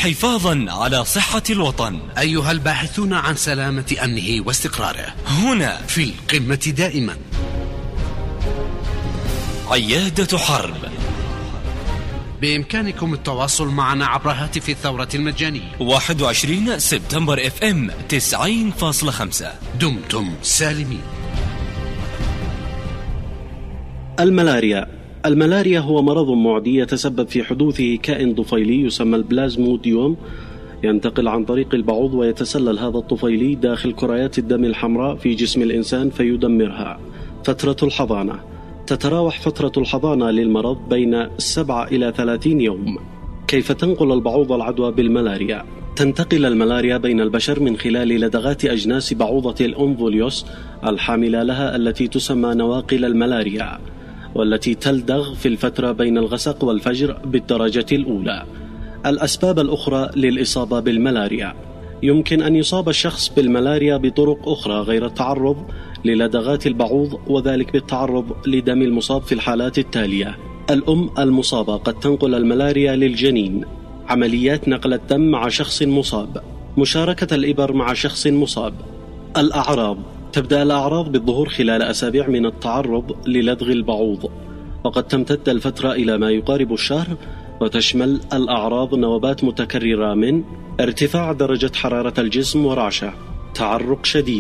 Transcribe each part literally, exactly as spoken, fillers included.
حفاظا على صحة الوطن. أيها الباحثون عن سلامة أمنه واستقراره، هنا في القمة دائما عيادة حرب. بإمكانكم التواصل معنا عبر هاتف الثورة المجاني واحد وعشرين سبتمبر اف ام تسعين فاصلة خمسة. دمتم سالمين. الملاريا. الملاريا هو مرض معدي يتسبب في حدوثه كائن طفيلي يسمى البلازموديوم، ينتقل عن طريق البعوض ويتسلل هذا الطفيلي داخل كريات الدم الحمراء في جسم الإنسان فيدمرها. فترة الحضانة. تتراوح فترة الحضانة للمرض بين سبعة إلى ثلاثين يوم. كيف تنقل البعوض العدوى بالملاريا؟ تنتقل الملاريا بين البشر من خلال لدغات أجناس بعوضة الأنفوليوس الحاملة لها التي تسمى نواقل الملاريا، والتي تلدغ في الفترة بين الغسق والفجر بالدرجة الأولى. الأسباب الأخرى للإصابة بالملاريا: يمكن أن يصاب الشخص بالملاريا بطرق أخرى غير التعرض للدغات البعوض، وذلك بالتعرض لدم المصاب في الحالات التالية: الأم المصابة قد تنقل الملاريا للجنين، عمليات نقل الدم مع شخص مصاب، مشاركة الإبر مع شخص مصاب. الأعراض: تبدأ الأعراض بالظهور خلال أسابيع من التعرض للدغ البعوض، وقد تمتد الفترة إلى ما يقارب الشهر، وتشمل الأعراض نوبات متكررة من ارتفاع درجة حرارة الجسم ورعشة، تعرق شديد،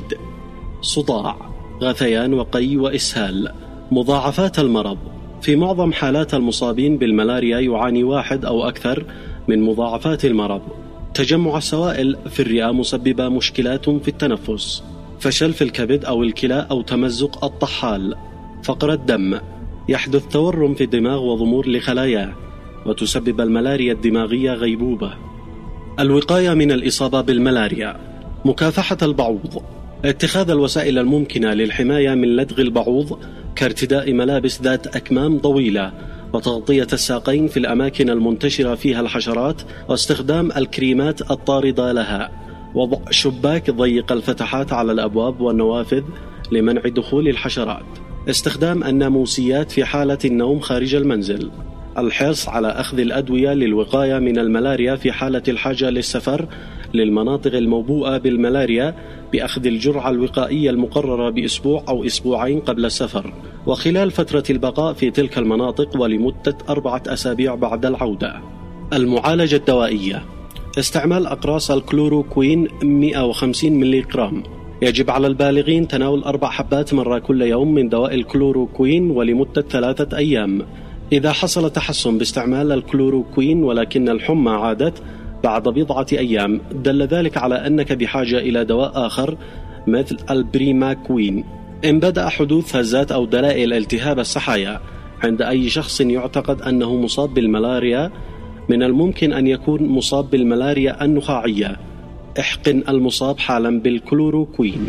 صداع، غثيان وقي وإسهال. مضاعفات المرض: في معظم حالات المصابين بالملاريا يعاني واحد أو أكثر من مضاعفات المرض. تجمع السوائل في الرئة مسببة مشكلات في التنفس، فشل في الكبد أو الكلى أو تمزق الطحال. فقر الدم: يحدث تورم في الدماغ وضمور لخلاياه، وتسبب الملاريا الدماغية غيبوبة. الوقاية من الإصابة بالملاريا: مكافحة البعوض، اتخاذ الوسائل الممكنة للحماية من لدغ البعوض كارتداء ملابس ذات أكمام طويلة، وتغطية الساقين في الأماكن المنتشرة فيها الحشرات، واستخدام الكريمات الطاردة لها، وضع شباك ضيق الفتحات على الأبواب والنوافذ لمنع دخول الحشرات، استخدام الناموسيات في حالة النوم خارج المنزل، الحرص على أخذ الأدوية للوقاية من الملاريا في حالة الحاجة للسفر للمناطق الموبوءة بالملاريا بأخذ الجرعة الوقائية المقررة بأسبوع أو أسبوعين قبل السفر، وخلال فترة البقاء في تلك المناطق ولمدة أربعة أسابيع بعد العودة. المعالجة الدوائية: استعمال أقراص الكلوروكوين مئة وخمسين ملي جرام. يجب على البالغين تناول أربع حبات مرة كل يوم من دواء الكلوروكوين ولمدة ثلاثة أيام. إذا حصل تحسن باستعمال الكلوروكوين ولكن الحمى عادت بعد بضعة أيام، دل ذلك على أنك بحاجة إلى دواء آخر مثل البريماكوين. إن بدأ حدوث هزات أو دلائل التهاب السحايا عند أي شخص يعتقد أنه مصاب بالملاريا، من الممكن أن يكون مصاب بالملاريا النخاعية. احقن المصاب حالا بالكلوروكوين.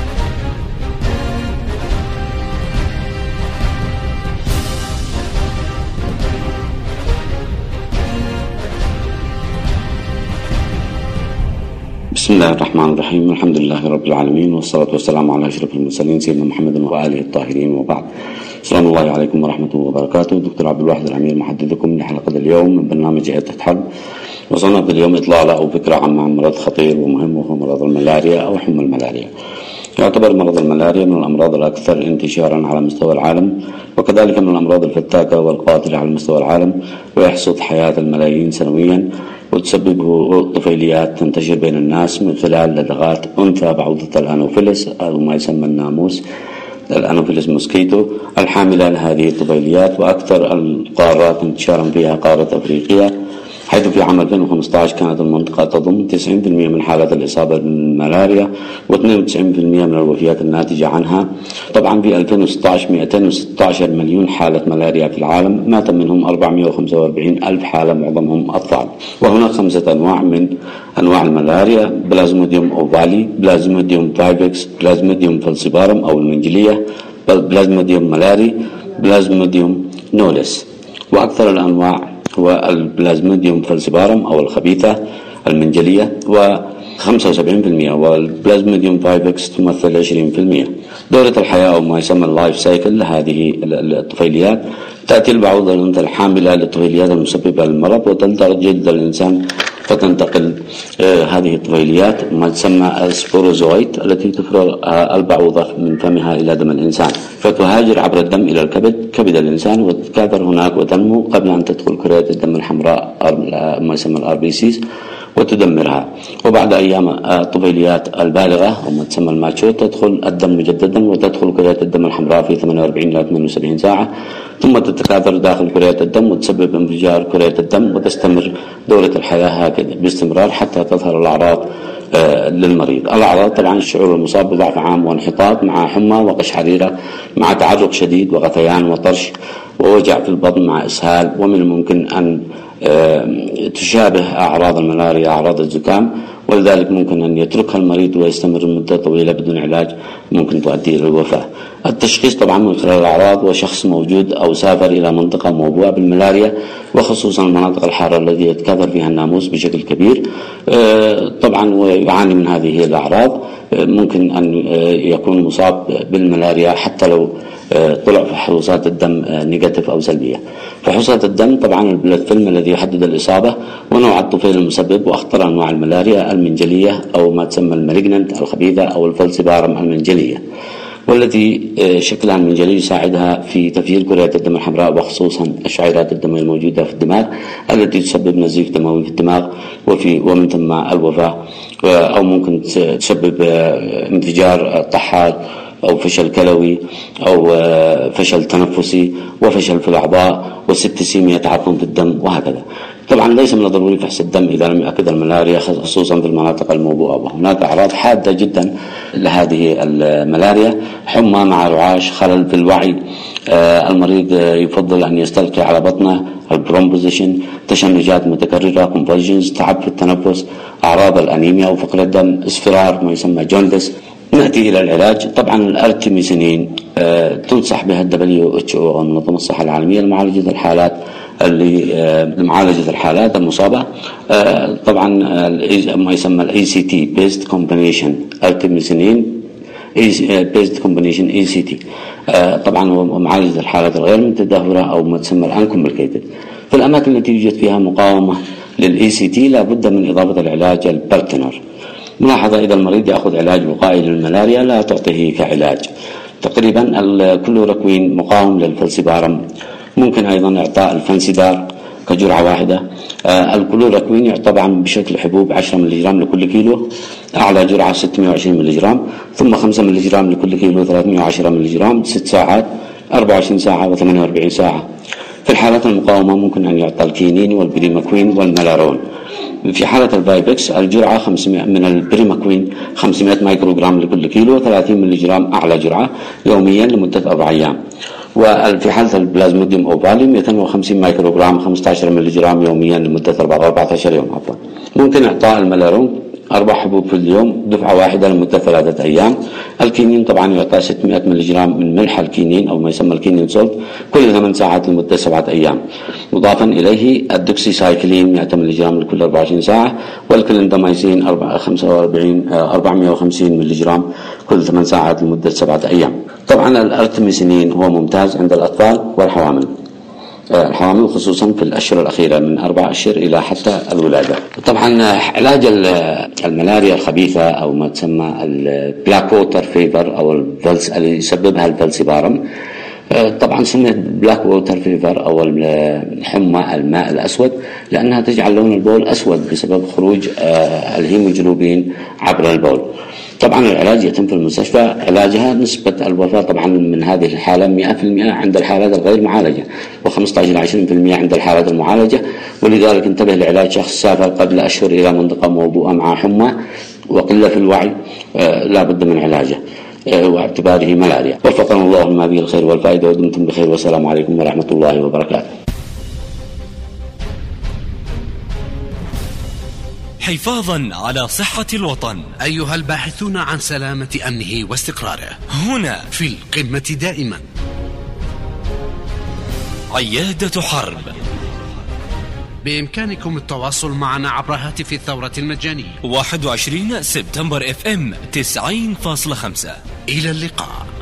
بسم الله الرحمن الرحيم. الحمد لله رب العالمين، والصلاة والسلام على أشرف المرسلين سيدنا محمد وآله الطاهرين، وبعد. السلام الله عليكم ورحمة الله وبركاته. دكتور عبد الواحد الأمير محدثكم لحلقة اليوم من برنامج عيادة حرب. وصلنا في اليوم إطلالة أو فكرة عن مرض خطير ومهم، وهو مرض الملاريا أو حمى الملاريا. يعتبر مرض الملاريا من الأمراض الأكثر انتشارا على مستوى العالم، وكذلك من الأمراض الفتاكة والقاتلة على مستوى العالم، ويحصد حياة الملايين سنويا، وتسببه طفيليات تنتشر بين الناس من خلال لدغات أنثى بعوضة الأنوفيلس أو ما يسمى الناموس الأنوفيلس موسكيتو الحاملة لهذه الطفيليات. وأكثر القارات انتشارا فيها قارة أفريقيا، حيث في عام ألفين وخمسة عشر كانت المنطقة تضم تسعين بالمئة من حالات الإصابة بالملاريا واثنين وتسعين بالمئة من الوفيات الناتجة عنها. طبعا في ألفين وستة عشر مئتين وستة عشر مليون حالة ملاريا في العالم، مات منهم أربعمئة وخمسة وأربعين ألف حالة معظمهم أطفال. وهناك خمسة أنواع من أنواع الملاريا: بلازموديوم أوفالي، بلازموديوم فايفكس، بلازموديوم فالسيبارم أو المنجلية، بلازموديوم ملاري، بلازموديوم نولس. وأكثر الأنواع هو البلازموديوم فالسيبارم أو الخبيثة المنجلية و خمسة وسبعين بالمئة، والبلازموديوم فايفكس تمثل عشرين بالمئة. دورة الحياة أو ما يسمى اللايف سايكل لهذه الطفيليات: تأتي البعوضة الأنثى الحاملة للطفيليات المسببة للمرض، وتلدغ جلد الإنسان فتنتقل هذه الطفيليات ما تسمى السبوروزويت التي تفرغ البعوضة من فمها إلى دم الإنسان، فتهاجر عبر الدم إلى الكبد كبد الإنسان وتتكاثر هناك وتنمو قبل أن تدخل كريات الدم الحمراء ما يسمى الار بي سيز وتدمرها. وبعد أيام الطفيليات البالغة أو ما تسمى الماتشو تدخل الدم مجددا وتدخل كريات الدم الحمراء في ثمانية وأربعين إلى ثمانية وسبعين ساعة، ثم تتكاثر داخل كريات الدم وتسبب انفجار كريات الدم وتستمر دورة الحياة هكذا باستمرار حتى تظهر الأعراض للمريض. الأعراض طبعا الشعور المصاب بضعف عام وانحطاط مع حمى وقشعريرة مع تعرق شديد وغثيان وطرش ووجع في البطن مع إسهال، ومن الممكن أن تشابه أعراض الملاريا أعراض الزكام، ولذلك ممكن أن يتركها المريض ويستمر مدة طويلة بدون علاج ممكن تؤدي إلى الوفاة. التشخيص طبعا من خلال الأعراض وشخص موجود أو سافر إلى منطقة موبوءة بالملاريا وخصوصا المناطق الحارة التي يتكاثر فيها الناموس بشكل كبير طبعا ويعاني من هذه الأعراض، ممكن أن يكون مصاب بالملاريا حتى لو طلع فحوصات الدم نيجاتيف أو سلبية. فحوصات الدم طبعا الفيلم الذي يحدد الإصابة ونوع الطفيل المسبب وأخطر أنواع الملاريا المنجلية أو ما تسمى المالجننت الخبيثة أو الفلسبارم المنجلية، والتي شكلها المنجلي يساعدها في تفجير كريات الدم الحمراء وخصوصا الشعيرات الدموية الموجودة في الدماغ التي تسبب نزيف دموي في الدماغ وفي ومن ثم الوفاة، أو ممكن تسبب انفجار طحال أو فشل كلوي أو فشل تنفسي وفشل في الأعضاء والسبتسيميا تعفن في الدم وهكذا. طبعا ليس من الضروري فحص الدم إذا لم يؤكد الملاريا خصوصا في المناطق الموبوءة، وهناك أعراض حادة جدا لهذه الملاريا: حمى مع رعاش، خلل في الوعي، آه المريض يفضل أن يستلقي على بطنه، البرومبوزيشن، تشنجات متكررة، كونفولجنز، تعب في التنفس، أعراض الأنيميا وفقر الدم، اصفرار ما يسمى جوندس. نأتي إلى العلاج. طبعا الأرتيميسينين آه تنصح بها الدبليو اتش او المنظمة الصحة العالمية لمعالجة الحالات اللي آه لمعالجة الحالات المصابة. آه طبعا ما يسمى الاي سي تي بيست كومبينيشن ارتيميسينين بيست كومبينيشن اي سي تي طبعا ومعالجة الحالات الغير متدهورة او ما تسمى الانكومبليكيتد. في الأماكن التي يوجد فيها مقاومة للاي سي تي لابد من إضافة العلاج البرتنر. ملاحظة: إذا المريض يأخذ علاج وقائي للملاريا لا تعطيه كعلاج. تقريبا الكلوروكوين مقاوم للفلسبارم. ممكن أيضا إعطاء الفنسيدار كجرعة واحدة. آه الكلوروكوين يعطى طبعا بشكل حبوب عشرة ملي جرام لكل كيلو، أعلى جرعة ستمائة وعشرين ملي جرام، ثم خمسة ملي جرام لكل كيلو، ثلاثمائة وعشرة ملي جرام، ست ساعات، أربعة وعشرين ساعة وثمانية وأربعين ساعة. في الحالات المقاومة ممكن أن يعطى الكينين والبريماكوين والملارون. في حالة الفايبكس الجرعة خمسمائة من البريماكوين خمسمائة مايكروغرام لكل كيلو، ثلاثين ملي جرام أعلى جرعة يوميا لمدة أربع أيام. وفي حالة البلازموديوم أوفالي مئتين وخمسين مايكروغرام خمسة عشر ملي جرام يوميا لمدة أربعة عشر يوم. عفوا. ممكن إعطاء الملارون أربع حبوب في اليوم دفعة واحدة لمدة ثلاثة أيام. الكينين طبعا يعطى ستمائة ملي جرام من ملح الكينين أو ما يسمى الكينين سولت كل ثمان ساعات لمدة سبعة أيام، مضافا إليه الدوكسيسايكلين مئة ملي جرام لكل أربعة وعشرين ساعة، والكلندامايسين خمسة وأربعين أربعمائة وخمسين ملي جرام كل ثمان ساعات لمدة سبعة أيام. طبعا الأرتميسينين هو ممتاز عند الأطفال والحوامل، الحوامل خصوصا في الأشهر الأخيرة من أربع أشهر إلى حتى الولادة. طبعا علاج الملاريا الخبيثة أو ما تسمى البلاك ووتر فيفر أو الفلس اللي يسببها الفلسبارم، طبعا سميت بلاك ووتر فيفر أو الحمى الماء الأسود لأنها تجعل لون البول أسود بسبب خروج الهيموجلوبين عبر البول. طبعا العلاج يتم في المستشفى. علاجها نسبة الوفاة طبعا من هذه الحالة مئة بالمئة عند الحالات الغير معالجة، وخمسة عشر إلى عشرين بالمئة عند الحالات المعالجة. ولذلك انتبه لعلاج شخص سافر قبل أشهر إلى منطقة موبوءة مع حمى وقلة في الوعي، آه لا بد من علاجه آه واعتباره ملاريا. وفقنا الله ما به الخير والفائدة، ودمتم بخير، والسلام عليكم ورحمة الله وبركاته. حفاظا على صحة الوطن. أيها الباحثون عن سلامة أمنه واستقراره، هنا في القمة دائما عيادة حرب. بإمكانكم التواصل معنا عبر هاتف الثورة المجاني واحد وعشرين سبتمبر اف ام تسعين فاصلة خمسة. إلى اللقاء.